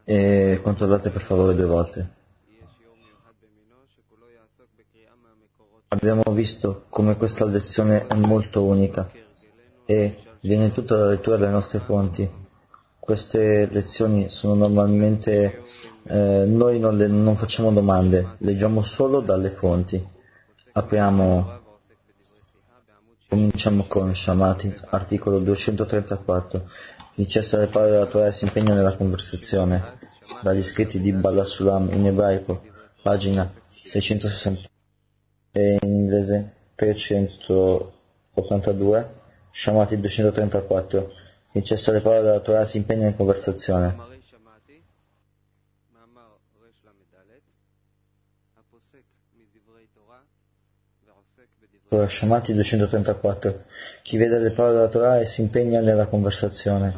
e controllate per favore 2 volte. Abbiamo visto come questa lezione è molto unica e viene tutta dalla lettura delle nostre fonti. Queste lezioni sono normalmente, noi non facciamo domande, leggiamo solo dalle fonti. Cominciamo con Shamati, articolo 234. Chi cessa le parole della Torah e si impegna nella conversazione. Dagli scritti di Bala Sulam in ebraico, pagina 660 e in inglese 382, Shamati 234. Chi cessa le parole della Torah e si impegna in conversazione. Shamati 234. Chi vede le parole della Torah e si impegna nella conversazione.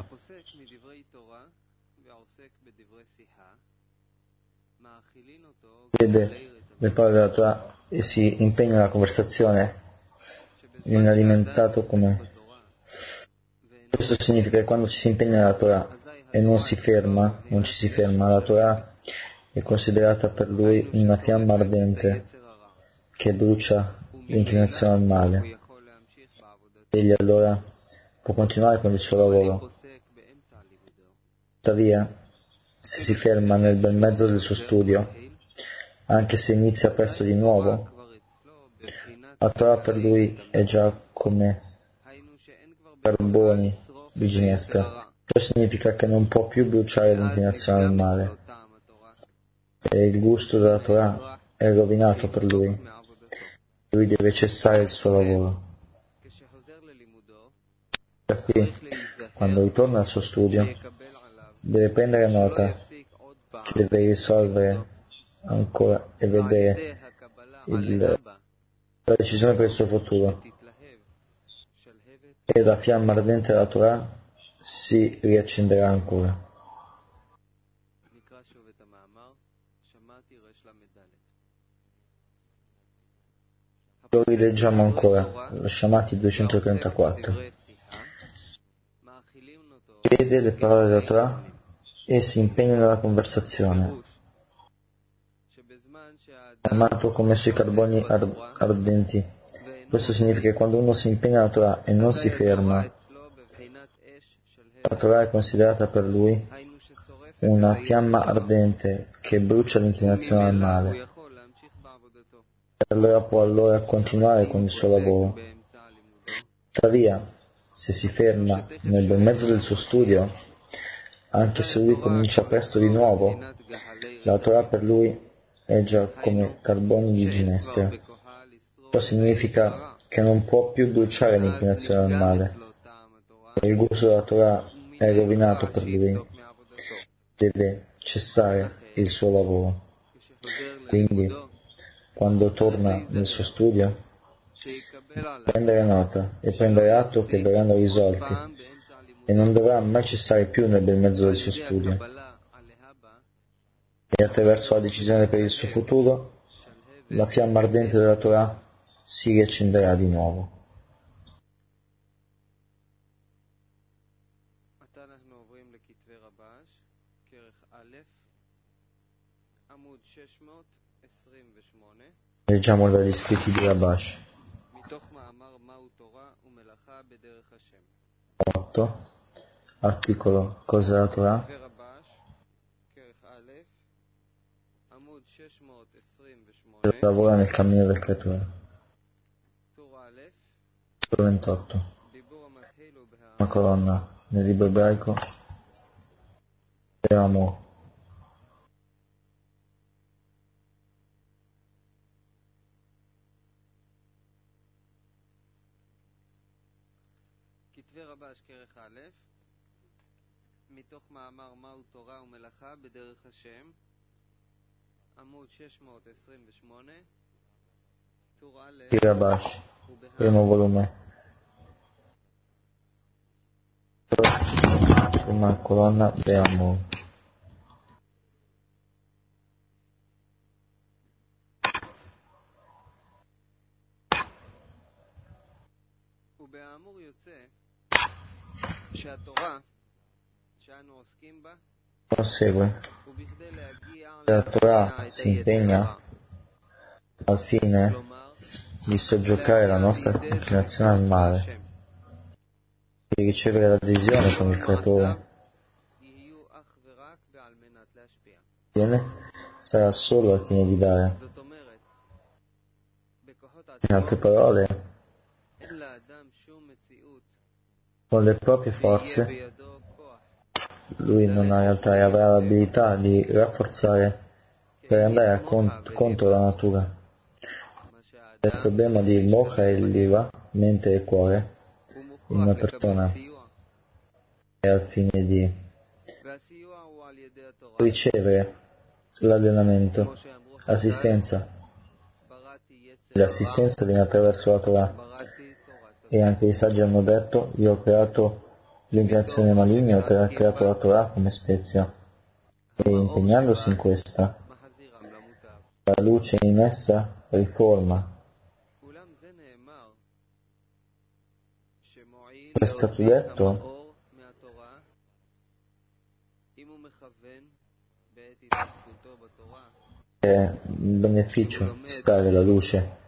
Vede le parole della Torah e si impegna nella conversazione, viene alimentato come. Questo significa che quando ci si impegna nella Torah e non ci si ferma, la Torah è considerata per lui una fiamma ardente che brucia l'inclinazione al male. Egli allora può continuare con il suo lavoro. Tuttavia, se si ferma nel bel mezzo del suo studio, anche se inizia presto di nuovo, la Torah per lui è già come carboni di ginestra. Ciò significa che non può più bruciare l'inclinazione al male. E il gusto della Torah è rovinato per lui. Lui deve cessare il suo lavoro. Da qui, quando ritorna al suo studio, deve prendere nota che deve risolvere ancora e vedere la decisione per il suo futuro. E la fiamma ardente della Torah si riaccenderà ancora. Lo rileggiamo ancora, lo Shamati 234. Vede le parole della Torah e si impegna nella conversazione. Amato come sui carboni ardenti. Questo significa che quando uno si impegna nella Torah e non si ferma, la Torah è considerata per lui una fiamma ardente che brucia l'inclinazione al male. E allora può continuare con il suo lavoro. Tuttavia, se si ferma nel bel mezzo del suo studio, anche se lui comincia presto di nuovo, la Torah per lui è già come carboni di ginestra. Ciò significa che non può più bruciare l'inclinazione al male. E il gusto della Torah è rovinato per lui. Deve cessare il suo lavoro. Quindi, quando torna nel suo studio, prendere nota e prendere atto che verranno risolti e non dovrà mai cessare più nel bel mezzo del suo studio. E attraverso la decisione per il suo futuro, la fiamma ardente della Torah si riaccenderà di nuovo. Leggiamo dagli scritti di Rabash. 8. Articolo Cos'è la Torah? Lavora nel cammino del Creatore. 28. Una colonna nel libro ebraico per amore. רבש כרך א', מתוך מאמר מהו תורה ומלאכה בדרך השם, עמוד 628, טור א', Rabash, primo volume, prima colonna Be'amur. ובאמור יוצא שהתורה שאנו עוסקים בה Prosegue. La Torah si impegna al fine di soggiogare la nostra inclinazione al male, di ricevere l'adesione con il Creatore. Sarà solo al fine di dare. In altre parole, con le proprie forze, lui non ha in realtà avrà l'abilità di rafforzare per andare contro la natura. Il problema di Mocha e Liva, mente e cuore, in una persona è al fine di ricevere l'allenamento, assistenza. L'assistenza viene attraverso la Torah, e anche i saggi hanno detto: io ho creato l'inclinazione maligna, ho creato la Torah come spezia, e impegnandosi in questa, la luce in essa riforma. È stato detto che è un beneficio stare alla luce.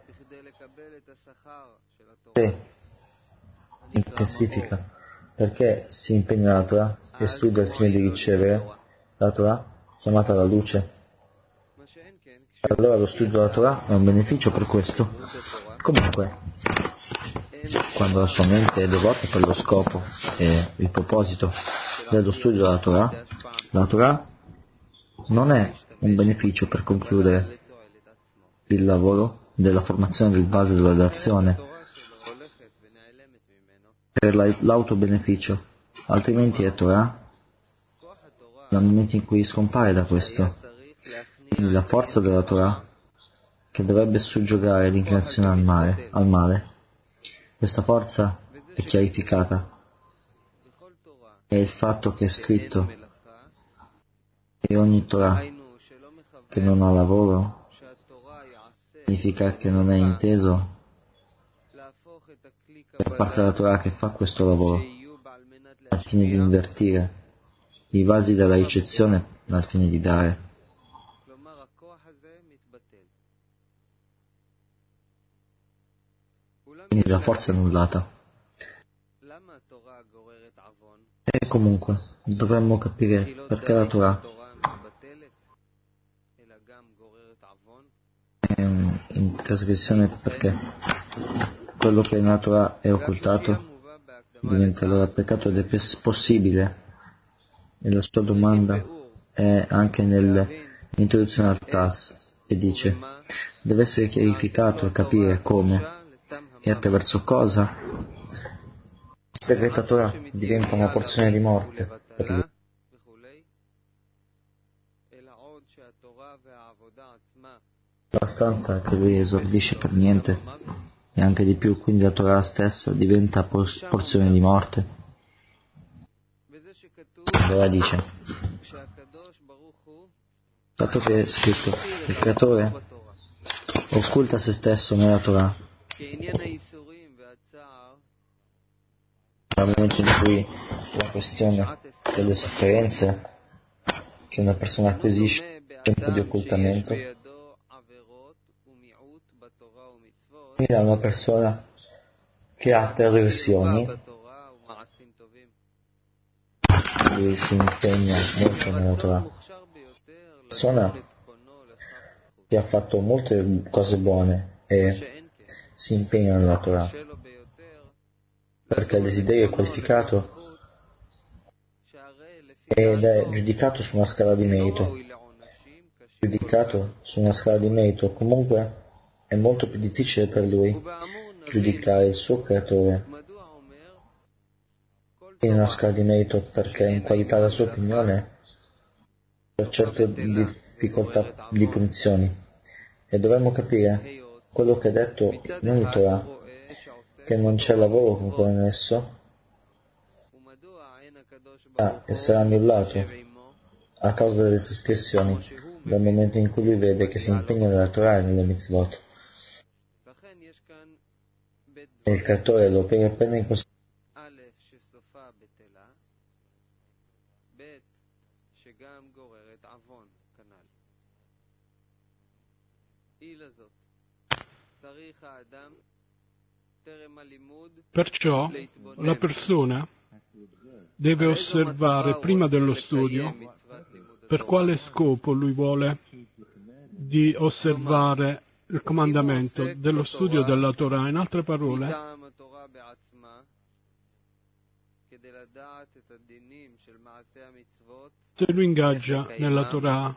Intensifica, perché si impegna la Torah e studia al fine di ricevere la Torah chiamata la luce. Allora lo studio della Torah è un beneficio per questo. Comunque, quando la sua mente è devota per lo scopo e il proposito dello studio della la Torah non è un beneficio per concludere il lavoro della formazione del base della relazione, per l'autobeneficio, altrimenti è Torah dal momento in cui scompare da questo. Quindi la forza della Torah, che dovrebbe soggiogare l'inclinazione al male, questa forza è chiarificata, è il fatto che è scritto, e ogni Torah che non ha lavoro significa che non è inteso per parte della Torah che fa questo lavoro al fine di invertire i vasi della ricezione al fine di dare. Quindi la forza è annullata. E comunque dovremmo capire perché la Torah è in trasgressione, perché quello che nella Torah è occultato diventa allora peccato, ed è possibile. E la sua domanda è anche nell'introduzione al TAS, e dice: deve essere chiarificato e capire come e attraverso cosa la segreta Torah diventa una porzione di morte per lui. Abbastanza che lui esordisce per niente, e anche di più, quindi la Torah stessa diventa porzione di morte. Allora dice: dato che è scritto, il Creatore occulta se stesso nella Torah, nel momento in cui la questione delle sofferenze che una persona acquisisce in tempo di occultamento, quindi è una persona che ha trasgressioni, lui si impegna molto nella Torah. Una persona che ha fatto molte cose buone e si impegna nella Torah, perché il desiderio è qualificato ed è giudicato su una scala di merito. Giudicato su una scala di merito, comunque è molto più difficile per lui giudicare il suo creatore in una scala di merito, perché in qualità della sua opinione per certe difficoltà di punizioni. E dovremmo capire quello che è detto in ogni Torah, che non c'è lavoro con connesso e sarà annullato a causa delle trasgressioni, dal momento in cui lui vede che si impegna nella Torah e nelle mitzvot. E il creatore lo prende in considerazione Perciò la persona deve osservare prima dello studio per quale scopo lui vuole di osservare il comandamento dello studio della Torah. In altre parole, se lui ingaggia nella Torah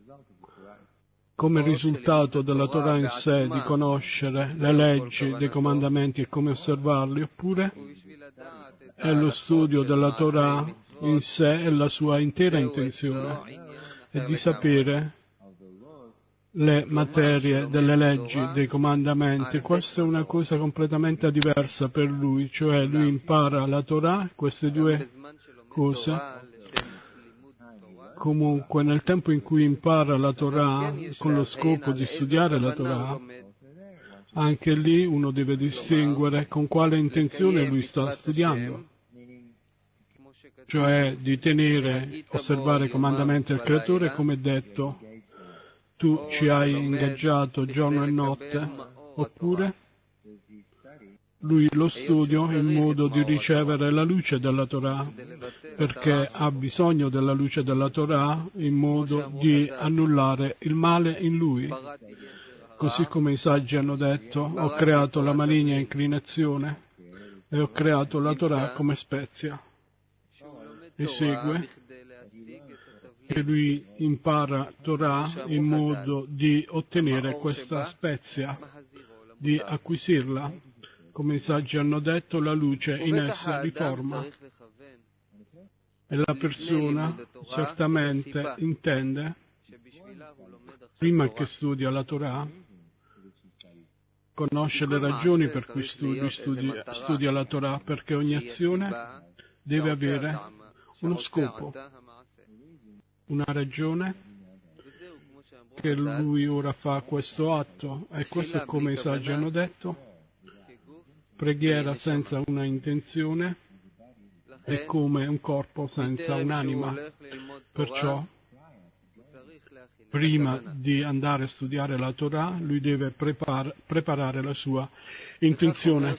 come risultato della Torah in sé, di conoscere le leggi dei comandamenti e come osservarli, oppure è lo studio della Torah in sé e la sua intera intenzione è di sapere le materie delle leggi, dei comandamenti. Questa è una cosa completamente diversa per lui, cioè lui impara la Torah, queste due cose. Comunque, nel tempo in cui impara la Torah con lo scopo di studiare la Torah, anche lì uno deve distinguere con quale intenzione lui sta studiando, cioè di tenere, osservare i comandamenti del Creatore, come detto, tu ci hai ingaggiato giorno e notte, oppure lui lo studia in modo di ricevere la luce della Torah, perché ha bisogno della luce della Torah in modo di annullare il male in lui. Così come i saggi hanno detto, ho creato la maligna inclinazione e ho creato la Torah come spezia. E segue che lui impara Torah in modo di ottenere questa spezia, di acquisirla. Come i saggi hanno detto, la luce in essa riforma. E la persona certamente intende, prima che studia la Torah, conosce le ragioni per cui studia la Torah, perché ogni azione deve avere uno scopo, una ragione che lui ora fa questo atto. E questo è come i saggi hanno detto. Preghiera senza una intenzione è come un corpo senza un'anima. Perciò, prima di andare a studiare la Torah, lui deve preparare la sua intenzione.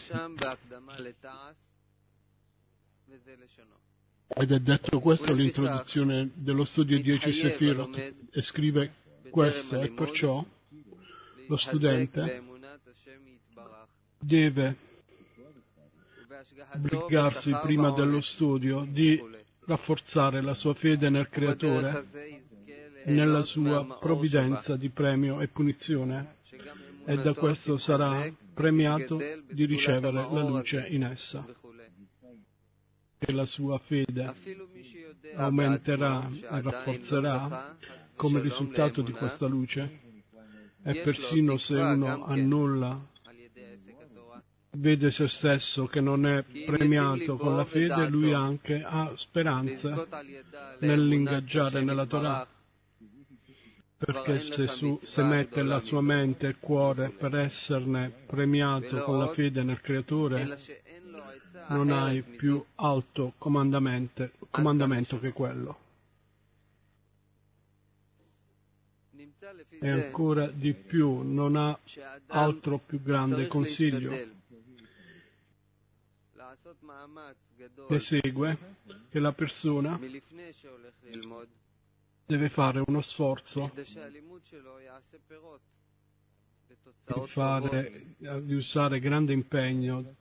Ed è detto questo all'introduzione dello studio 10 Sefirot, e scrive questo, e perciò lo studente deve obbligarsi prima dello studio di rafforzare la sua fede nel Creatore e nella sua provvidenza di premio e punizione, e da questo sarà premiato di ricevere la luce in essa. E la sua fede aumenterà e rafforzerà come risultato di questa luce, e persino se uno annulla, vede se stesso che non è premiato con la fede, lui anche ha speranze nell'ingaggiare nella Torah, perché se mette la sua mente e cuore per esserne premiato con la fede nel Creatore, non hai più alto comandamento che quello. E ancora di più, non ha altro più grande consiglio che segue che la persona deve fare uno sforzo di usare grande impegno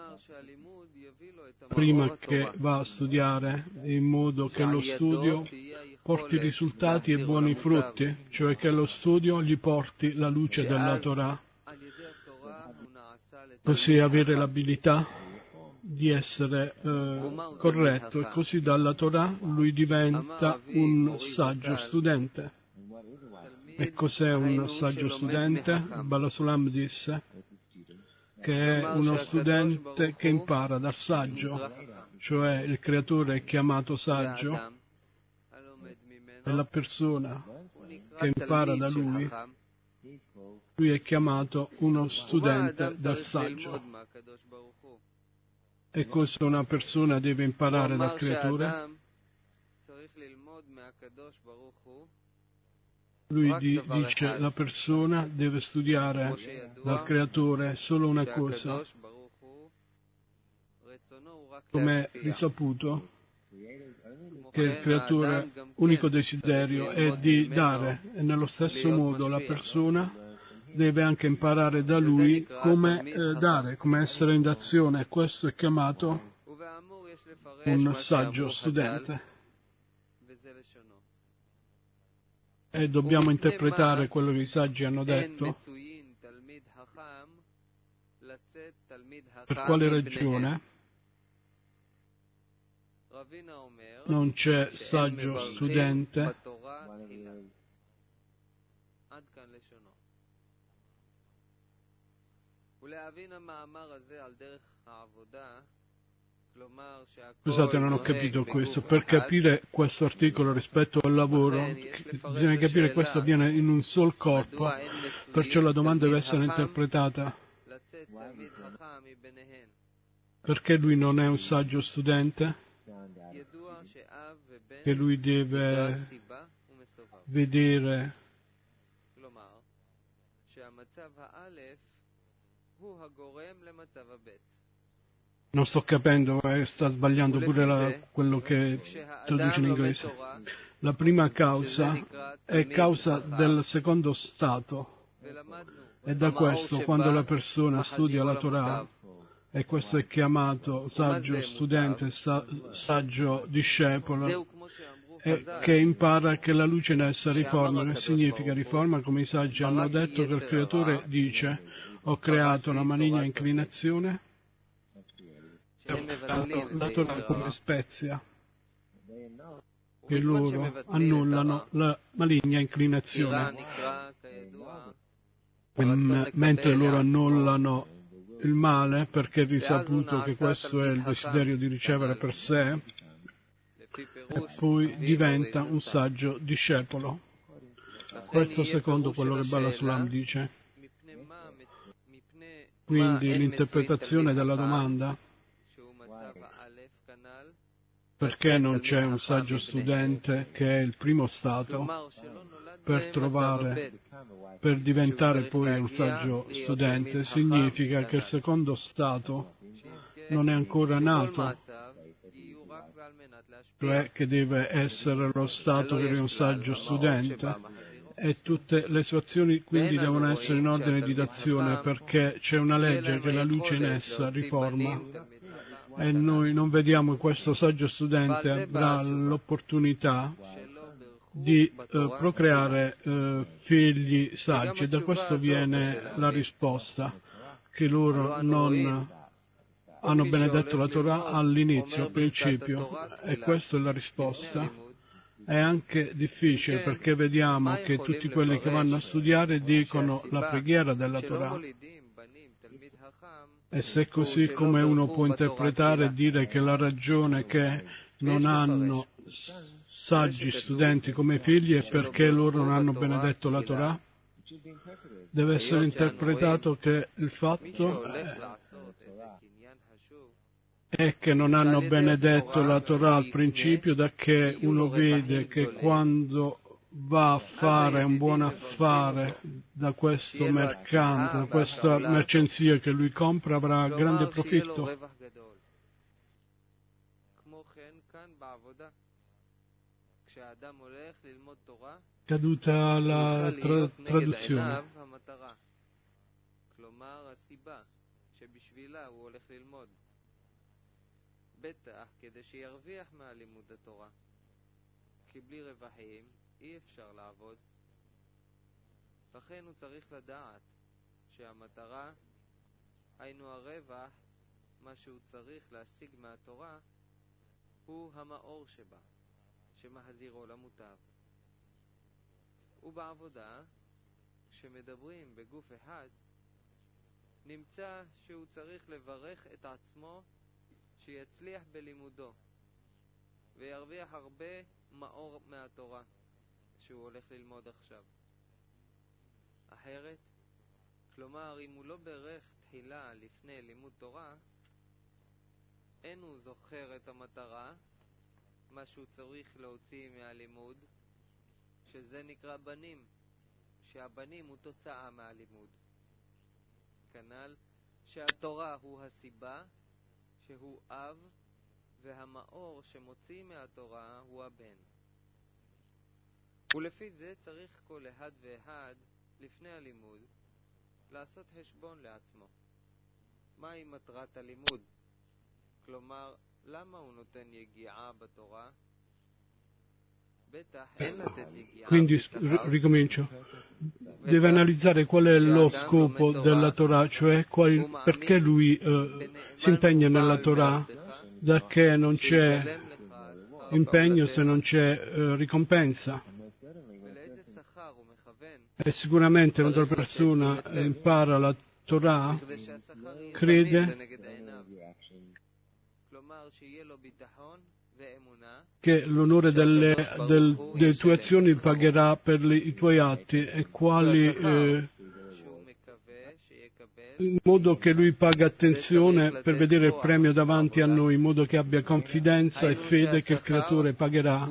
prima che va a studiare, in modo che lo studio porti risultati e buoni frutti, cioè che lo studio gli porti la luce della Torah, così avere l'abilità di essere corretto, e così dalla Torah lui diventa un saggio studente. E cos'è un saggio studente? Balasulam disse che è uno studente che impara dal saggio, cioè il Creatore è chiamato saggio, e la persona che impara da lui è chiamato uno studente dal saggio. E cosa una persona deve imparare dal Creatore? Lui dice la persona deve studiare dal Creatore solo una cosa. Come è risaputo che il Creatore unico desiderio è di dare, e nello stesso modo la persona deve anche imparare da lui come dare, come essere in d'azione, e questo è chiamato un saggio studente. E dobbiamo interpretare quello che i saggi hanno detto. Per quale ragione non c'è saggio studente? Scusate, non ho capito questo. Per capire questo articolo rispetto al lavoro, bisogna capire che questo avviene in un sol corpo, perciò la domanda deve essere interpretata. Perché lui non è un saggio studente? Che lui deve vedere non sto capendo, sta sbagliando pure quello che traduce in inglese. La prima causa è causa del secondo stato, e da questo, quando la persona studia la Torah, e questo è chiamato saggio studente, saggio discepolo, e che impara che la luce in essa riforma. Che significa riforma? Come i saggi hanno detto, che il Creatore dice: ho creato la maligna inclinazione, la Torah come spezia, che loro annullano la maligna inclinazione. Mentre loro annullano il male, perché è risaputo che questo è il desiderio di ricevere per sé, e poi diventa un saggio discepolo. Questo secondo quello che Bala Sulam dice. Quindi l'interpretazione della domanda: perché non c'è un saggio studente, che è il primo stato, per diventare poi un saggio studente, significa che il secondo stato non è ancora nato, cioè che deve essere lo stato per un saggio studente, e tutte le sue azioni quindi devono essere in ordine di d'azione, perché c'è una legge che la luce in essa riforma, e noi non vediamo che questo saggio studente avrà l'opportunità di procreare figli saggi, e da questo viene la risposta, che loro non hanno benedetto la Torah all'inizio, al principio, e questa è la risposta. È anche difficile, perché vediamo che tutti quelli che vanno a studiare dicono la preghiera della Torah, e se così, come uno può interpretare e dire che la ragione che non hanno saggi studenti come figli è perché loro non hanno benedetto la Torah? Deve essere interpretato che il fatto è che non hanno benedetto la Torah al principio, da che uno vede che quando va a fare un buon affare da questo mercante, da questa mercanzia che lui compra, avrà grande profitto. Caduta la traduzione. בטח כדי שירוויח מהלימוד התורה, כי בלי רווחים אי אפשר לעבוד. לכן הוא צריך לדעת שהמטרה, היינו הרווח, מה שהוא צריך להשיג מהתורה, הוא המאור שבה, שמחזירו למוטב. ובעבודה, כשמדברים בגוף אחד, נמצא שהוא צריך לברך את עצמו שיצליח בלימודו וירוויח הרבה מאור מהתורה שהוא הולך ללמוד עכשיו. אחרת, כלומר, אם הוא לא ברך תחילה לפני לימוד תורה, אין הוא זוכר את המטרה, מה שהוא צריך להוציא מהלימוד, שזה נקרא בנים, שהבנים הוא תוצאה מהלימוד. כנ"ל שהתורה הוא הסיבה, שהוא אב, והמאור שמוציא מהתורה הוא הבן. ולפי זה צריך כל אחד ואחד לפני הלימוד לעשות חשבון לעצמו. מהי מטרת הלימוד? כלומר, למה הוא נותן יגיעה בתורה? בטח אין לתת יגיעה. Quindi ricomincio. Deve analizzare qual è lo scopo della Torah, cioè perché lui si impegna nella Torah, da che non c'è impegno se non c'è ricompensa. E sicuramente quando la persona impara la Torah, crede che l'onore delle tue azioni pagherà per i tuoi atti, e quali in modo che lui paga attenzione per vedere il premio davanti a noi, in modo che abbia confidenza e fede che il Creatore pagherà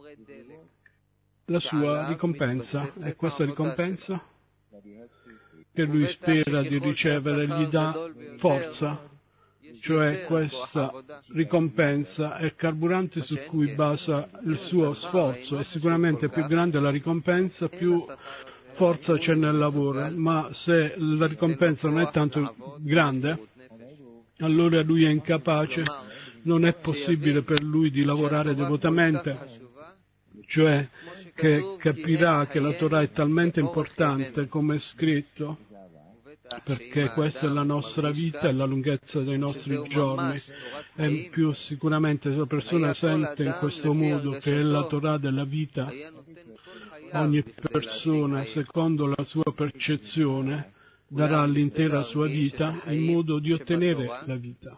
la sua ricompensa. E questa ricompensa che lui spera di ricevere gli dà forza, cioè questa ricompensa è il carburante su cui basa il suo sforzo, e sicuramente più grande la ricompensa, più forza c'è nel lavoro. Ma se la ricompensa non è tanto grande, allora lui è incapace, non è possibile per lui di lavorare devotamente, cioè che capirà che la Torah è talmente importante, come è scritto, perché questa è la nostra vita e la lunghezza dei nostri giorni. E più sicuramente se la persona sente in questo modo che è la Torah della vita, ogni persona, secondo la sua percezione, darà l'intera sua vita in modo di ottenere la vita.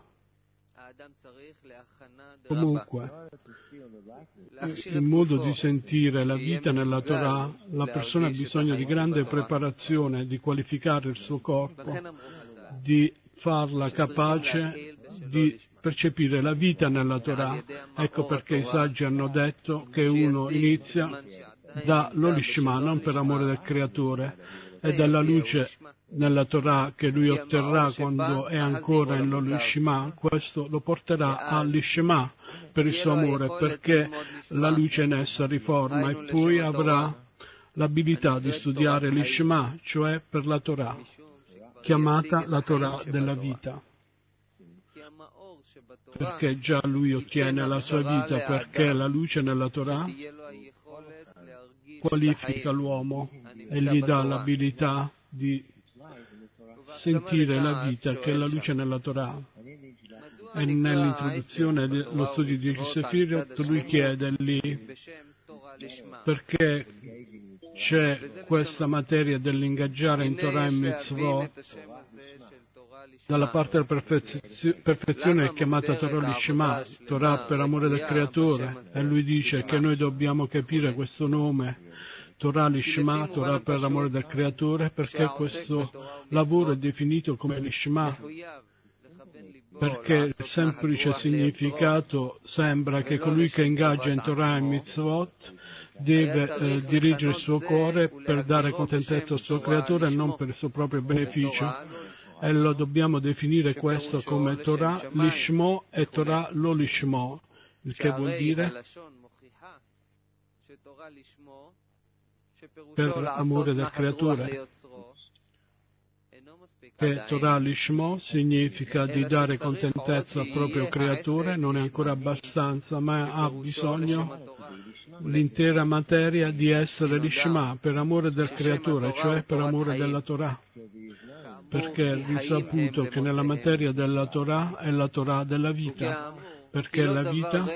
Comunque, in modo di sentire la vita nella Torah, la persona ha bisogno di grande preparazione, di qualificare il suo corpo, di farla capace di percepire la vita nella Torah. Ecco perché i saggi hanno detto che uno inizia da l'Olishma, non per amore del Creatore, e dalla luce nella Torah che lui otterrà quando è ancora in l'Olishma, questo lo porterà all'Ishma per il suo amore, perché la luce in essa riforma, e poi avrà l'abilità di studiare l'Ishma, cioè per la Torah, chiamata la Torah della vita, perché già lui ottiene la sua vita, perché la luce nella Torah qualifica l'uomo e gli dà l'abilità di sentire la vita che è la luce nella Torah. E nell'introduzione dello studio di Sefirot lui chiede lì perché c'è questa materia dell'ingaggiare in Torah e Mitzvot. Dalla parte della perfezione è chiamata Torah Lishma, Torah per amore del Creatore, e lui dice che noi dobbiamo capire questo nome, Torah Lishma, Torah per l'amore del Creatore, perché questo lavoro è definito come Lishma, perché il semplice significato sembra che colui che ingaggia in Torah e Mitzvot deve dirigere il suo cuore per dare contentezza al suo Creatore e non per il suo proprio beneficio. E lo dobbiamo definire questo come Torah Lishmo e Torah lo Lishmo, il che vuol dire per amore del Creatore. Che Torah Lishmo significa di dare contentezza al proprio Creatore, non è ancora abbastanza, ma ha bisogno l'intera materia di essere Lishma, per amore del Creatore, cioè per amore della Torah. Perché è risaputo che nella materia della Torah è la Torah della vita, perché la vita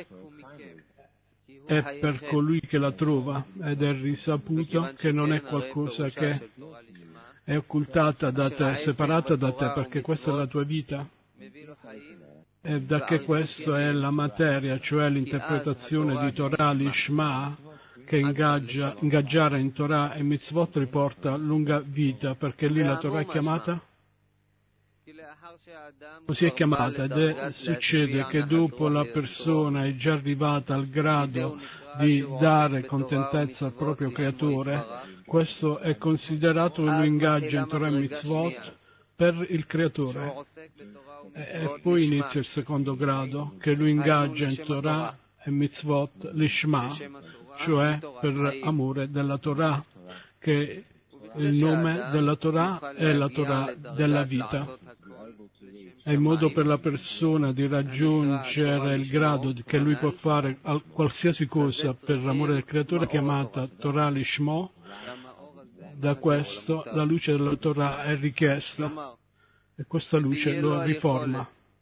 è per colui che la trova, ed è risaputo che non è qualcosa che è occultata da te, separata da te, perché questa è la tua vita. E da che questa è la materia, cioè l'interpretazione di Torah Lishma, che ingaggiare in Torah e Mitzvot riporta lunga vita, perché lì la Torah è chiamata così è chiamata, ed succede che dopo la persona è già arrivata al grado di dare contentezza al proprio creatore, questo è considerato un ingaggio in Torah e Mitzvot per il creatore. E poi inizia il secondo grado, che lui ingaggia in Torah e Mitzvot l'Ishma, cioè per amore della Torah, che il nome della Torah è la Torah della vita. È il modo per la persona di raggiungere il grado che lui può fare qualsiasi cosa per l'amore del creatore, chiamata Torah Lishmo. Da questo la luce della Torah è richiesta e questa luce lo riforma.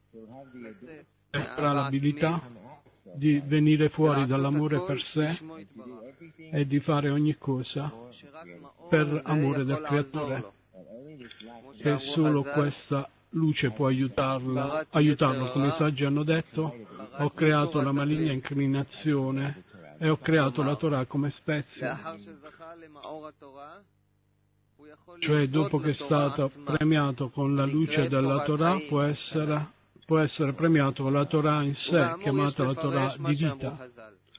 Avrà l'abilità di venire fuori dall'amore per sé e di fare ogni cosa per amore del creatore, che solo questa luce può aiutarlo, come i saggi hanno detto: ho creato la maligna inclinazione e ho creato la Torah come spezia. Cioè, dopo che è stato premiato con la luce della Torah, può essere premiato con la Torah in sé, chiamata la Torah di vita.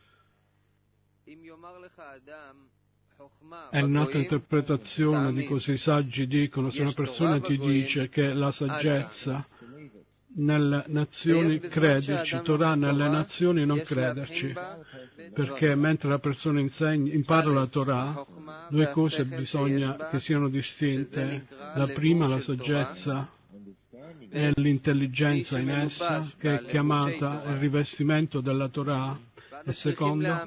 È un'altra interpretazione di cosa i saggi dicono: se una persona ti dice che la saggezza nelle nazioni crederci, Torah nelle nazioni non crederci, perché mentre la persona impara la Torah, due cose bisogna che siano distinte. La prima, la saggezza, è l'intelligenza in essa, che è chiamata il rivestimento della Torah, e secondo,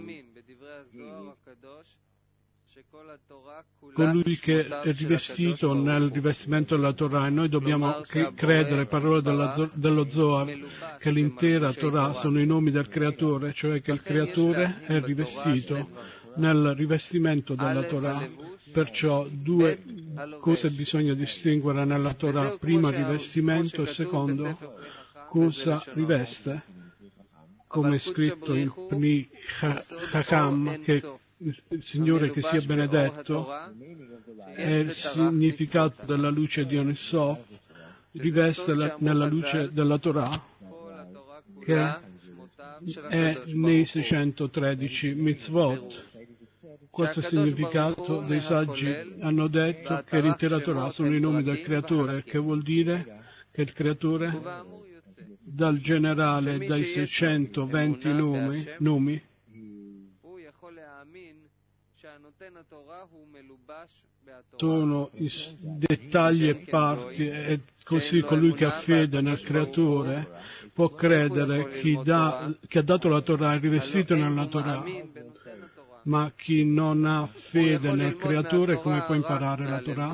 colui che è rivestito nel rivestimento della Torah, e noi dobbiamo credere, parole dello Zohar, che l'intera Torah sono i nomi del Creatore, cioè che il Creatore è rivestito nel rivestimento della Torah. Perciò due cose bisogna distinguere nella Torah: prima rivestimento e secondo cosa riveste, come è scritto in Pni Chacham, che il Signore che sia benedetto è il significato della luce di Onissof, riveste nella luce della Torah, che è nei 613 mitzvot. Questo è il significato dei saggi. Hanno detto che l'intera Torah sono i nomi del Creatore, che vuol dire che il Creatore, dal generale, dai 620 nomi, sono i dettagli e parti, e così colui che ha fede nel Creatore può credere che ha dato la Torah, è rivestito nella Torah. Ma chi non ha fede nel Creatore, come può imparare la Torah?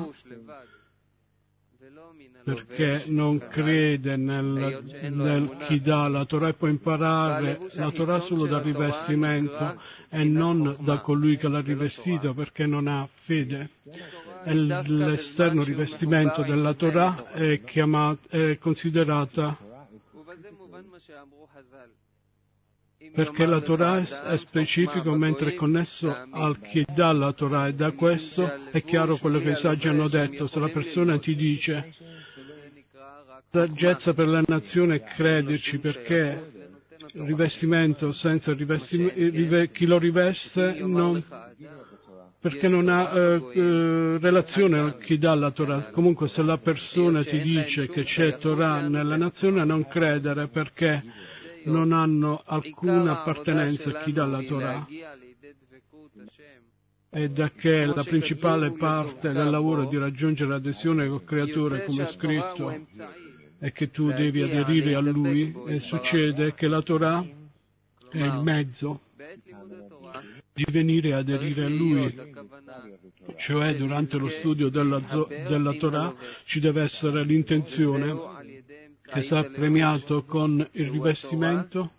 Perché non crede nel chi dà la Torah, e può imparare la Torah solo dal rivestimento e non da colui che l'ha rivestito, perché non ha fede. E l'esterno rivestimento della Torah è considerata, perché la Torah è specifico, mentre è connesso al chi dà la Torah, e da questo è chiaro quello che i saggi hanno detto. Se la persona ti dice saggezza per la nazione, crederci, perché il rivestimento senza chi lo riveste perché non ha relazione a chi dà la Torah. Comunque, se la persona ti dice che c'è Torah nella nazione, non credere, perché non hanno alcuna appartenenza a chi dà la Torah. E da che la principale parte del lavoro è di raggiungere l'adesione col Creatore, come è scritto, è che tu devi aderire a Lui, e succede che la Torah è il mezzo di venire a aderire a Lui. Cioè, durante lo studio della Torah ci deve essere l'intenzione che sarà premiato con il rivestimento,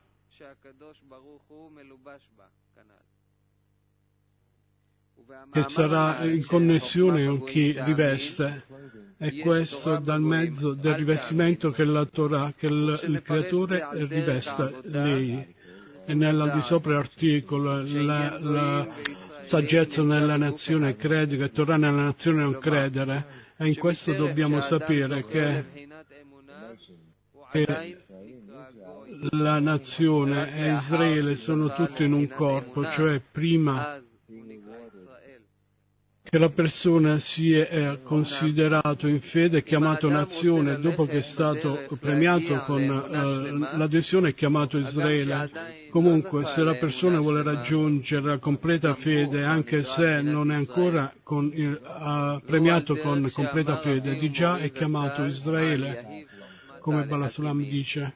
che sarà in connessione con chi riveste, e questo dal mezzo del rivestimento che la Torah, che il Creatore riveste lei. E nell'aldisopra articolo la saggezza nella nazione crede, che Torah nella nazione non credere, e in questo dobbiamo sapere che che la nazione e Israele sono tutti in un corpo, cioè prima che la persona sia considerato in fede, chiamato nazione, dopo che è stato premiato con l'adesione è chiamato Israele. Comunque, se la persona vuole raggiungere la completa fede, anche se non è ancora premiato con completa fede, di già è chiamato Israele, come Balasulam dice.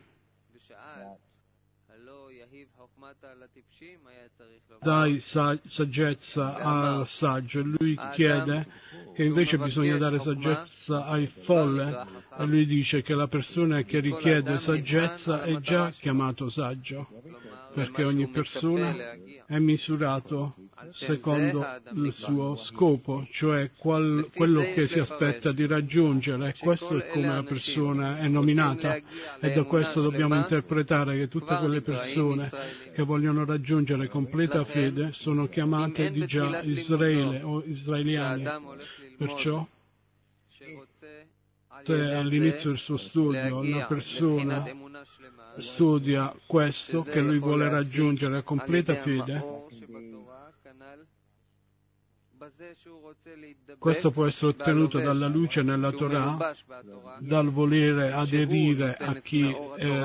Dai saggezza al saggio, e lui chiede che invece bisogna dare saggezza ai folle, e lui dice che la persona che richiede saggezza è già chiamato saggio, perché ogni persona è misurato secondo il suo scopo, cioè quello che si aspetta di raggiungere, e questo è come la persona è nominata, e da questo dobbiamo interpretare che tutte quelle persone che vogliono raggiungere completa fede sono chiamate di già Israele o israeliani. Perciò, se all'inizio del suo studio una persona studia questo, che lui vuole raggiungere la completa fede, questo può essere ottenuto dalla luce nella Torah, dal volere aderire a chi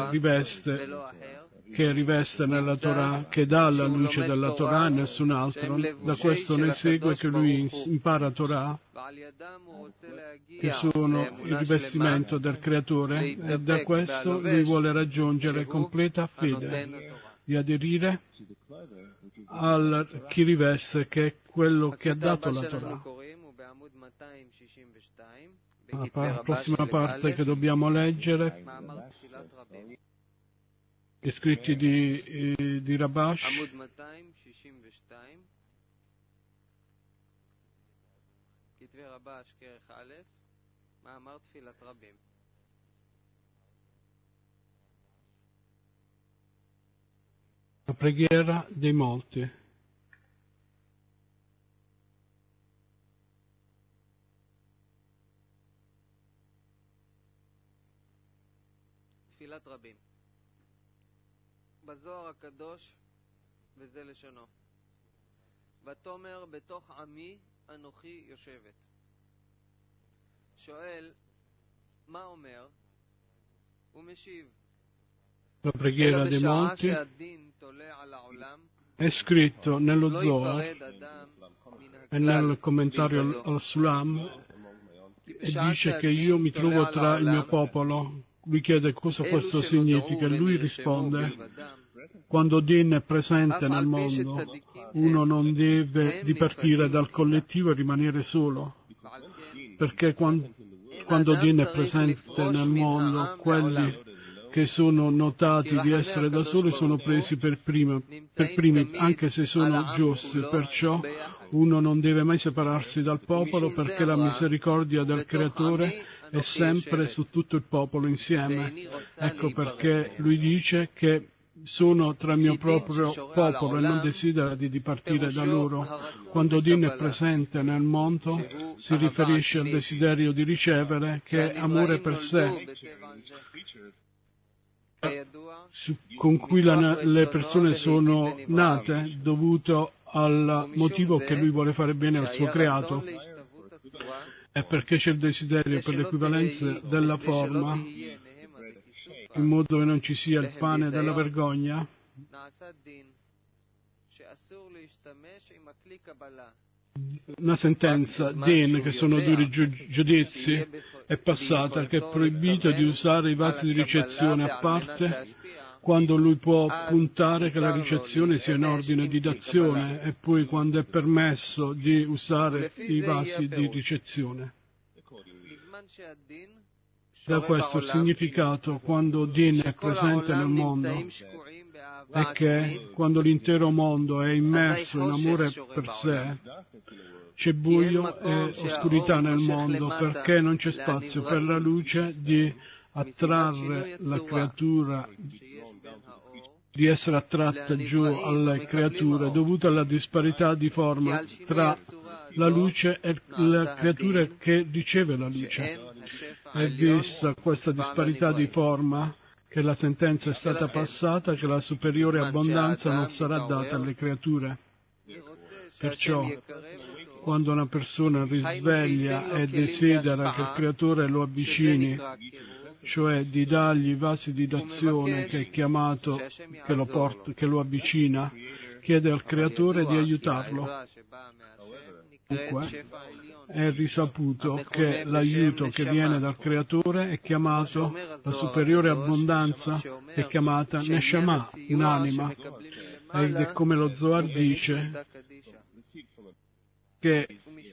riveste nella Torah, che dà la luce della Torah e nessun altro. Da questo ne segue che lui impara Torah, che sono il rivestimento del Creatore, e da questo lui vuole raggiungere completa fede, di aderire al chi riveste, che è quello che ha dato la Torah. La prossima parte che dobbiamo leggere, gli scritti di Rabash, la preghiera dei molti. תפילת רבים. בזוהר הקדוש, וזה לשונו. ותאמר בתוך עמי אנוכי יושבת. שואל, מה אומר? הוא משיב. La preghiera dei monti è scritto nello Zohar e nel commentario al Sulam, e dice che io mi trovo tra il mio popolo. Lui chiede cosa questo significa e lui risponde: quando Din è presente nel mondo, uno non deve dipartire dal collettivo e rimanere solo, perché quando Din è presente nel mondo, quelli che sono notati di essere da soli sono presi per primi, anche se sono giusti. Perciò uno non deve mai separarsi dal popolo, perché la misericordia del Creatore è sempre su tutto il popolo insieme. Ecco perché lui dice che sono tra il mio proprio popolo e non desidera di dipartire da loro. Quando Din è presente nel mondo, si riferisce al desiderio di ricevere, che è amore per sé, con cui le persone sono nate, dovuto al motivo che lui vuole fare bene al suo creato, e perché c'è il desiderio per l'equivalenza della forma, in modo che non ci sia il pane della vergogna. Una sentenza, Din, che sono duri giudizi, è passata, che è proibito di usare i vasi di ricezione a parte, quando lui può puntare che la ricezione sia in ordine di dazione, e poi quando è permesso di usare i vasi di ricezione. Da questo il significato, quando Din è presente nel mondo, è che quando l'intero mondo è immerso in amore per sé, c'è buio e oscurità nel mondo, perché non c'è spazio per la luce di attrarre la creatura, di essere attratta giù alle creature, dovuta alla disparità di forma tra la luce e la creatura che riceve la luce. e vista questa disparità di forma, che la sentenza è stata passata, che la superiore abbondanza non sarà data alle creature. Perciò, quando una persona risveglia e desidera che il Creatore lo avvicini, cioè di dargli i vasi di d'azione che è chiamato, che lo avvicina, chiede al Creatore di aiutarlo. Dunque, è risaputo che l'aiuto che viene dal Creatore è chiamato, la superiore abbondanza è chiamata Neshama, un'anima, ed è come lo Zohar dice che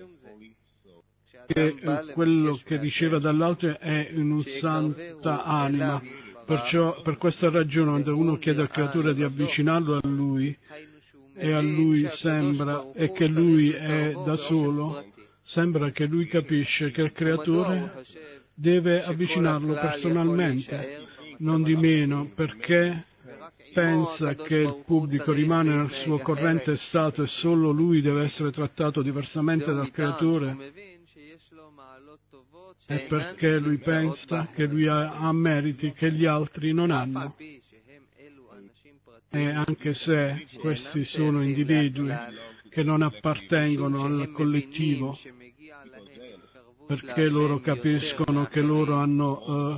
quello che riceve dall'alto è in una santa anima. Perciò, per questa ragione, quando uno chiede al Creatore di avvicinarlo a Lui, e a Lui sembra, e che Lui è da solo, sembra che Lui capisce che il Creatore deve avvicinarlo personalmente, non di meno, perché pensa che il pubblico rimane nel suo corrente stato e solo lui deve essere trattato diversamente dal Creatore, è perché lui pensa che lui ha meriti che gli altri non hanno. E anche se questi sono individui che non appartengono al collettivo, perché loro capiscono che loro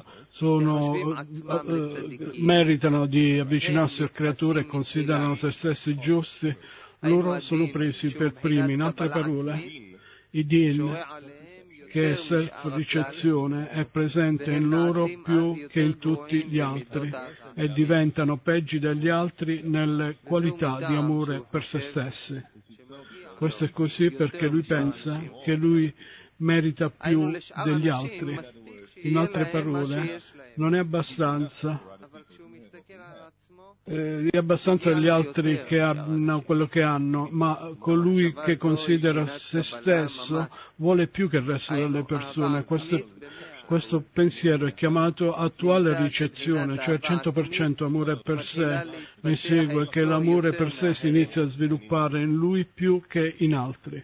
meritano di avvicinarsi al Creatore e considerano se stessi giusti, loro sono presi per primi. In altre parole, i din, che è self-ricezione, è presente in loro più che in tutti gli altri e diventano peggi degli altri nelle qualità di amore per se stessi. Questo è così perché lui pensa che lui merita più degli altri. In altre parole, non è abbastanza degli altri che hanno quello che hanno, ma colui che considera se stesso vuole più che il resto delle persone. Questo pensiero è chiamato attuale ricezione, cioè 100% amore per sé. Ne segue che l'amore per sé si inizia a sviluppare in lui più che in altri.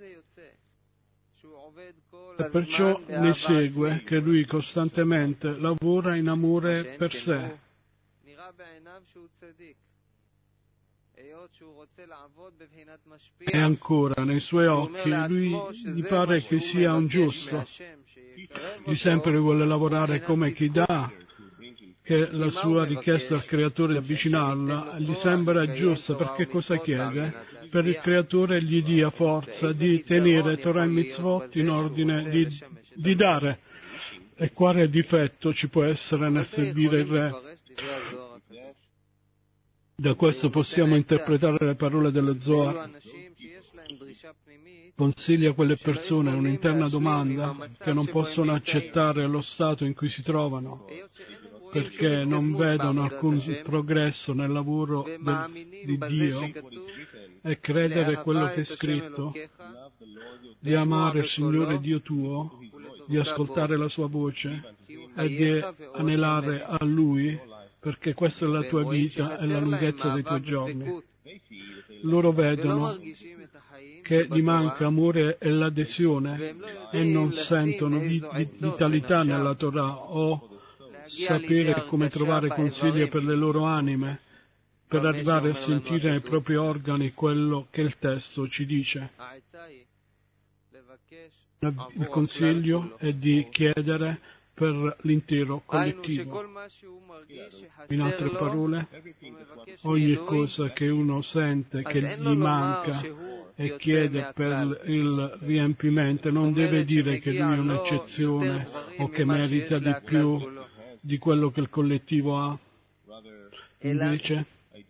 E perciò ne segue che lui costantemente lavora in amore per sé. E ancora, nei suoi occhi, lui gli pare che sia un giusto. Lui sempre vuole lavorare come chi dà, che la sua richiesta al Creatore di avvicinarla gli sembra giusta, perché cosa chiede? Per il Creatore gli dia forza di tenere Torah e Mitzvot in ordine di dare. E quale difetto ci può essere nel servire il Re? Da questo possiamo interpretare le parole dello Zohar. Consiglia a quelle persone un'interna domanda che non possono accettare lo stato in cui si trovano, perché non vedono alcun progresso nel lavoro di Dio, e credere quello che è scritto, di amare il Signore Dio tuo, di ascoltare la sua voce e di anelare a Lui, perché questa è la tua vita e la lunghezza dei tuoi giorni. Loro vedono che gli manca amore e l'adesione e non sentono vitalità nella Torah o sapere come trovare consigli per le loro anime, per arrivare a sentire nei propri organi quello che il testo ci dice. Il consiglio è di chiedere per l'intero collettivo. In altre parole, ogni cosa che uno sente che gli manca e chiede per il riempimento non deve dire che lui è un'eccezione o che merita di più di quello che il collettivo ha. Invece,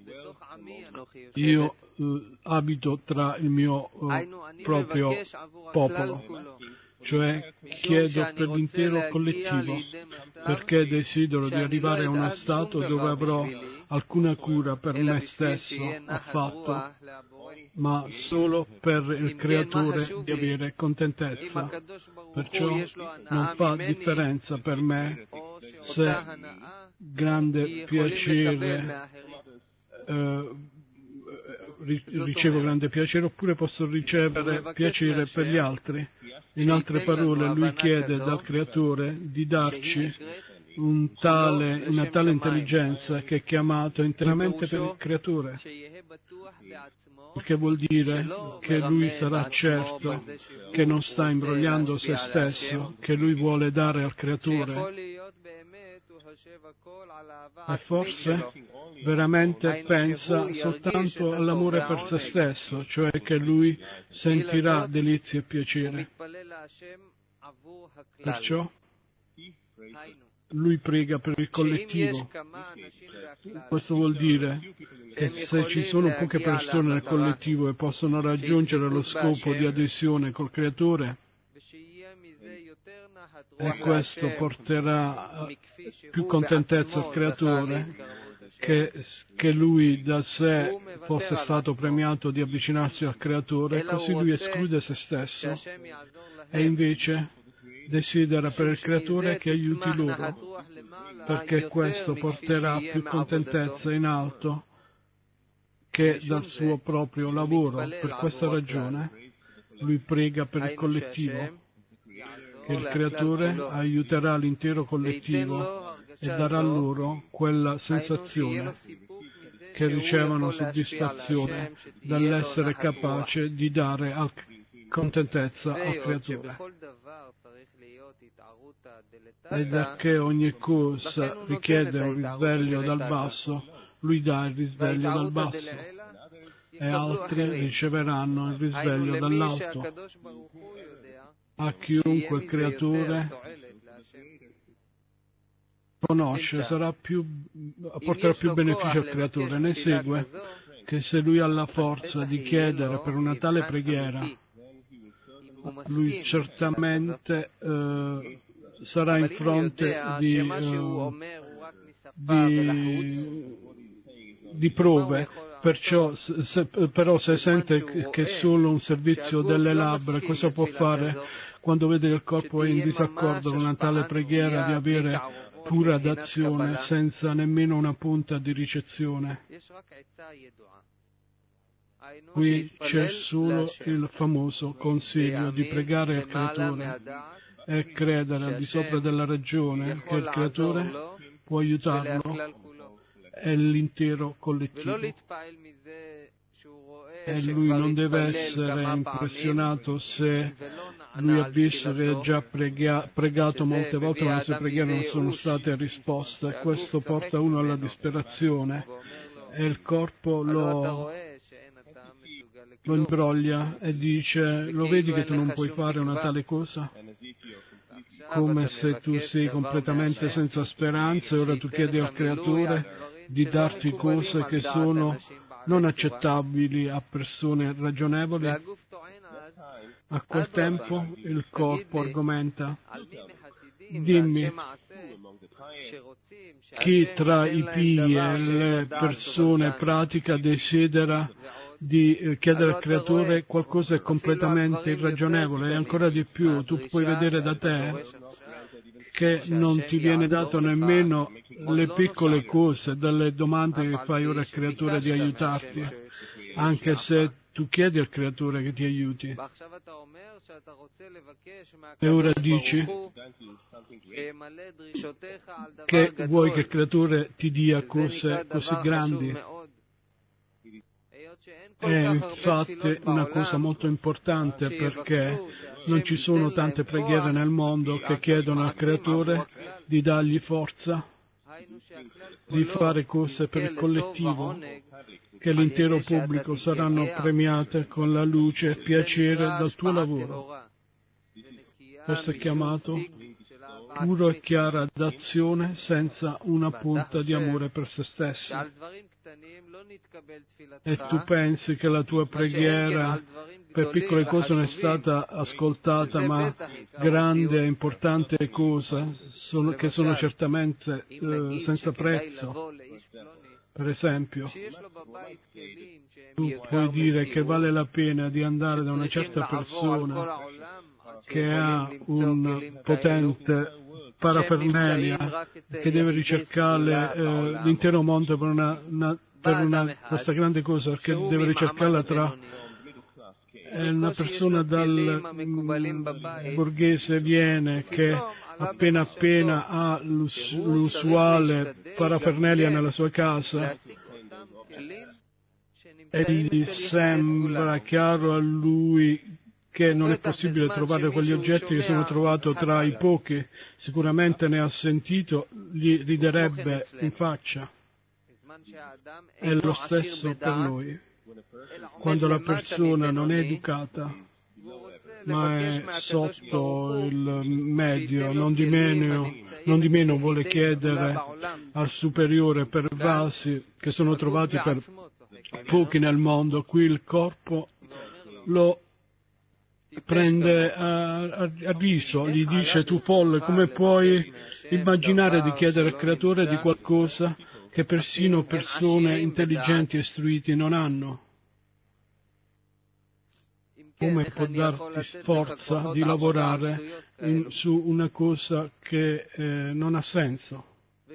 io abito tra il mio proprio popolo, cioè chiedo per l'intero collettivo, perché desidero di arrivare a uno stato dove avrò alcuna cura per me stesso affatto, ma solo per il Creatore di avere contentezza. Perciò non fa differenza per me se grande piacere ricevo grande piacere oppure posso ricevere piacere per gli altri. In altre parole, lui chiede dal Creatore di darci una tale intelligenza che è chiamato interamente per il Creatore, perché vuol dire che lui sarà certo che non sta imbrogliando se stesso, che lui vuole dare al Creatore, e forse veramente pensa soltanto all'amore per se stesso, cioè che lui sentirà delizie e piacere. Perciò lui prega per il collettivo. Questo vuol dire che se ci sono poche persone nel collettivo e possono raggiungere lo scopo di adesione col Creatore, e questo porterà più contentezza al Creatore, che lui da sé fosse stato premiato di avvicinarsi al Creatore, così lui esclude se stesso e invece desidera per il Creatore che aiuti loro, perché questo porterà più contentezza in alto che dal suo proprio lavoro. Per questa ragione lui prega per il collettivo, che il Creatore aiuterà l'intero collettivo e darà loro quella sensazione che ricevono soddisfazione dall'essere capace di dare contentezza al Creatore. E da che ogni cosa richiede un risveglio dal basso, lui dà il risveglio dal basso, e altri riceveranno il risveglio dall'alto. A chiunque il Creatore conosce porterà più beneficio al Creatore. Ne segue che se lui ha la forza di chiedere per una tale preghiera, lui certamente sarà in fronte di prove. Perciò, però se sente che è solo un servizio delle labbra, cosa può fare quando vede che il corpo è in disaccordo con una tale preghiera di avere pura d'azione senza nemmeno una punta di ricezione? Qui c'è solo il famoso consiglio di pregare il Creatore e credere al di sopra della ragione che il Creatore può aiutarlo e l'intero collettivo. E lui non deve essere impressionato se lui ha visto che ha già pregato molte volte ma le sue preghiere non sono state risposte, e questo porta uno alla disperazione e il corpo lo imbroglia e dice: lo vedi che tu non puoi fare una tale cosa? Come se tu sei completamente senza speranza e ora tu chiedi al Creatore di darti cose che sono non accettabili a persone ragionevoli. A quel tempo il corpo argomenta: dimmi, chi tra i pii e le persone pratica desidera di chiedere al Creatore qualcosa che è completamente irragionevole, e ancora di più tu puoi vedere da te che non ti viene dato nemmeno le piccole cose dalle domande che fai ora al Creatore di aiutarti, anche se tu chiedi al Creatore che ti aiuti. E ora dici che vuoi che il Creatore ti dia cose così grandi. È infatti una cosa molto importante, perché non ci sono tante preghiere nel mondo che chiedono al Creatore di dargli forza di fare cose per il collettivo, che l'intero pubblico saranno premiate con la luce e piacere dal tuo lavoro. Questo è chiamato puro e chiara d'azione senza una punta di amore per se stesso. E tu pensi che la tua preghiera per piccole cose non è stata ascoltata, ma grande e importante cose che sono certamente senza prezzo. Per esempio, tu puoi dire che vale la pena di andare da una certa persona che ha un potente parafernalia, che deve ricercare l'intero mondo per questa grande cosa, perché deve ricercarla una persona dal borghese viene che appena ha l'usuale parafernalia nella sua casa e gli sembra chiaro a lui che non è possibile trovare quegli oggetti che sono trovati tra i pochi, sicuramente ne ha sentito, gli riderebbe in faccia. È lo stesso per noi. Quando la persona non è educata, ma è sotto il medio, non di meno vuole chiedere al superiore per vasi che sono trovati per pochi nel mondo, qui il corpo lo prende a riso, gli dice: tu folle, come puoi immaginare di chiedere al creatore di qualcosa che persino persone intelligenti e istruiti non hanno? Come può darti forza di lavorare su una cosa che non ha senso?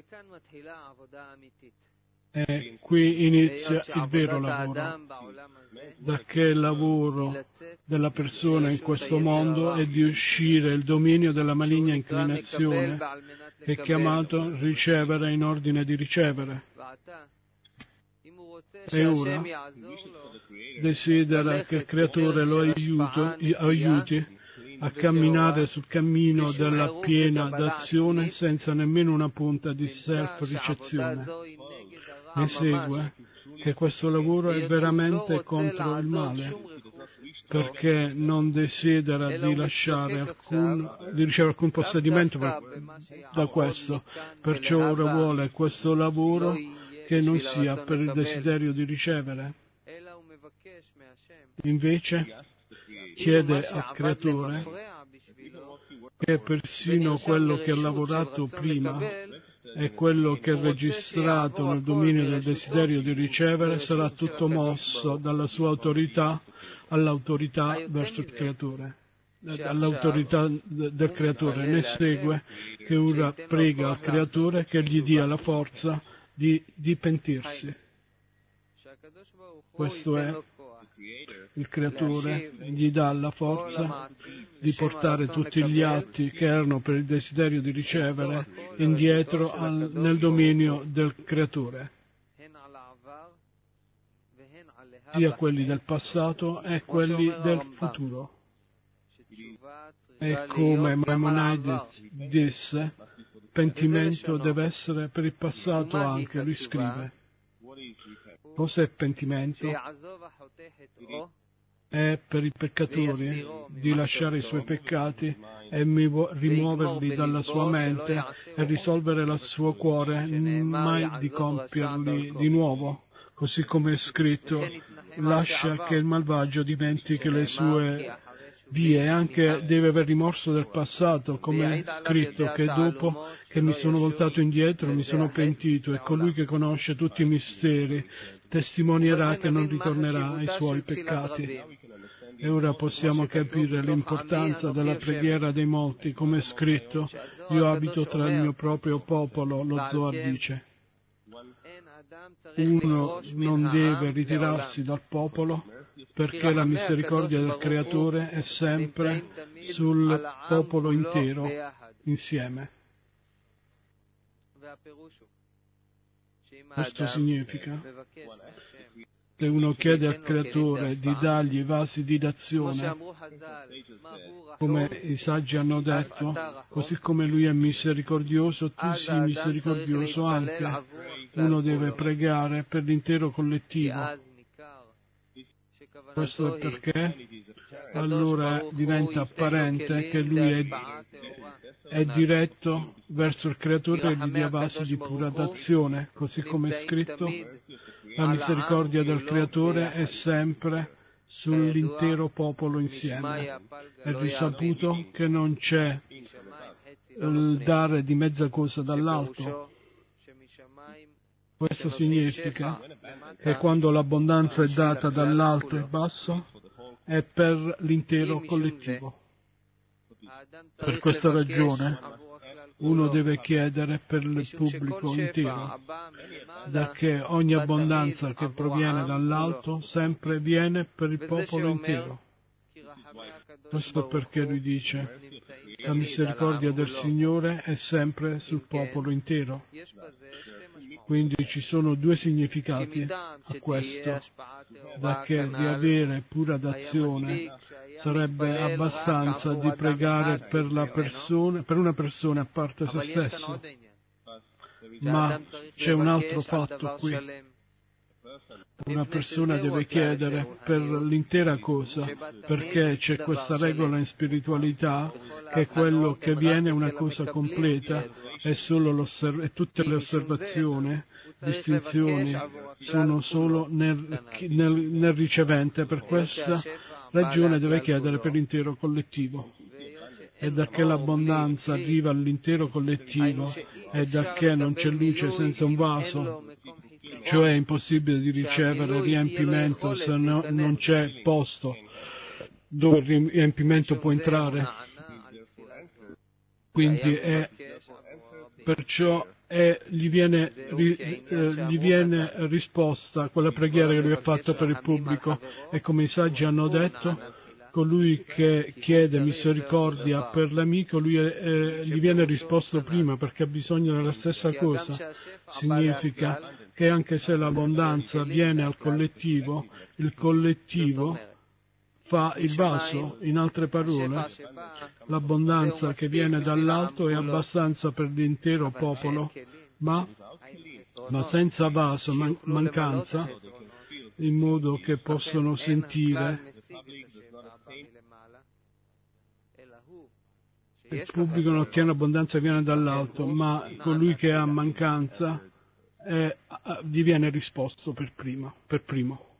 E qui inizia il vero lavoro, perché il lavoro della persona in questo mondo è di uscire il dominio della maligna inclinazione, che è chiamato ricevere in ordine di ricevere. E ora desidera che il Creatore lo aiuti a camminare sul cammino della piena d'azione senza nemmeno una punta di self-ricezione. Ne segue che questo lavoro è veramente contro il male, perché non desidera di ricevere alcun possedimento da questo, perciò ora vuole questo lavoro che non sia per il desiderio di ricevere. Invece chiede al Creatore che persino quello che ha lavorato prima e quello che è registrato nel dominio del desiderio di ricevere sarà tutto mosso dalla sua autorità all'autorità verso il Creatore, all'autorità del Creatore. Ne segue che ora prega al Creatore che gli dia la forza di pentirsi. Questo è il Creatore, gli dà la forza di portare tutti gli atti che erano per il desiderio di ricevere indietro nel dominio del Creatore, sia quelli del passato e quelli del futuro. E come Maimonides disse, pentimento deve essere per il passato anche, lui scrive. Cos'è pentimento? È per i peccatori di lasciare i suoi peccati e rimuoverli dalla sua mente e risolvere il suo cuore, mai di compierli di nuovo. Così come è scritto, lascia che il malvagio dimentichi le sue vie, e anche deve aver rimorso del passato, come è scritto che dopo che mi sono voltato indietro mi sono pentito, e colui che conosce tutti i misteri testimonierà che non ritornerà ai suoi peccati. E ora possiamo capire l'importanza della preghiera dei molti, come è scritto: io abito tra il mio proprio popolo, lo Zohar dice. Uno non deve ritirarsi dal popolo, perché la misericordia del Creatore è sempre sul popolo intero insieme. Questo significa che uno chiede al Creatore di dargli vasi di d'azione, come i saggi hanno detto, così come Lui è misericordioso, tu sii misericordioso anche. Uno deve pregare per l'intero collettivo. Questo è perché allora diventa apparente che Lui è diretto verso il Creatore e gli dia vasi di pura d'azione, così come è scritto. La misericordia del Creatore è sempre sull'intero popolo insieme. È risaputo che non c'è il dare di mezza cosa dall'alto. Questo significa che quando l'abbondanza è data dall'alto e basso è per l'intero collettivo. Per questa ragione uno deve chiedere per il pubblico intero, perché ogni abbondanza che proviene dall'alto sempre viene per il popolo intero. Questo perché lui dice: la misericordia del Signore è sempre sul popolo intero. Quindi ci sono due significati a questo, da che di avere pura d'azione sarebbe abbastanza di pregare per una persona a parte se stesso. Ma c'è un altro fatto qui. Una persona deve chiedere per l'intera cosa, perché c'è questa regola in spiritualità che quello che viene è una cosa completa e tutte le osservazioni, distinzioni sono solo nel ricevente. Per questa ragione deve chiedere per l'intero collettivo. E da che l'abbondanza arriva all'intero collettivo e da che non c'è luce senza un vaso, cioè è impossibile di ricevere riempimento se non c'è posto dove il riempimento può entrare. Quindi perciò gli viene risposta quella preghiera che lui ha fatto per il pubblico, e come i saggi hanno detto, colui che chiede misericordia per l'amico, gli viene risposto prima perché ha bisogno della stessa cosa. Significa che anche se l'abbondanza viene al collettivo, il collettivo fa il vaso. In altre parole, l'abbondanza che viene dall'alto è abbastanza per l'intero popolo, ma senza vaso, mancanza, in modo che possono sentire. Il pubblico non ottiene abbondanza che viene dall'alto, ma colui che ha mancanza gli viene risposto per primo.